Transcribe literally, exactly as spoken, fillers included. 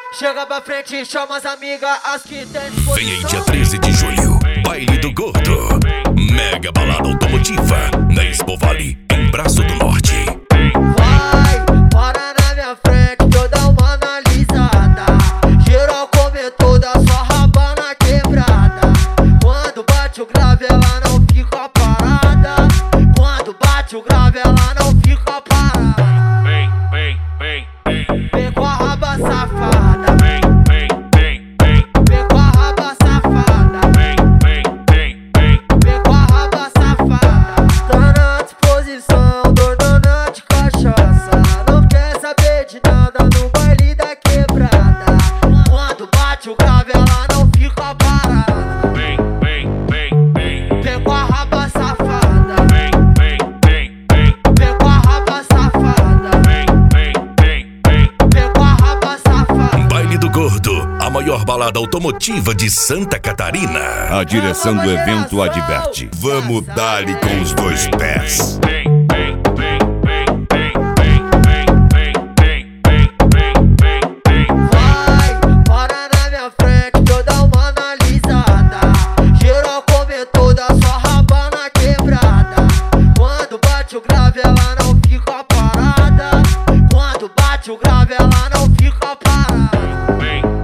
Chega pra frente, chama as amigas, as que tem disposição. Vem aí dia treze de julho, Baile do Gordo. Mega balada automotiva na Expo Vale, em Braço do Norte. Vai, para na minha frente que eu dar uma analisada. Geral come toda, só raba na quebrada. Quando bate o grave ela não fica parada. Quando bate o grave ela não fica parada. Vem, vem, vem, vem. Vem com a raba safada. Vem, vem, vem, vem. Vem com a raba safada. Vem, vem, vem, vem. Vem com a raba safada. Tá na disposição, doidona de cachaça. Não quer saber de nada no baile da quebrada. Quando bate o grave ela não fica parada. Vem, vem, vem, vem. Vem com a raba safada. Vem, vem, vem, vem. Vem com a raba safada. Vem, vem, vem, vem. Vem com a raba safada. Baile do Gordo, a maior balada automotiva de Santa Catarina. A direção do evento adverte: vamos dar-lhe com os dois pés. Vem, vem, vem, vem, vem, vem, vem, vem, vem, vem, vem, vem. Vai, para na minha frente que eu dar uma analisada. Geral come toda, só raba na quebrada. Quando bate o grave ela não fica parada. Quando bate o grave ela não fica parada. Vem,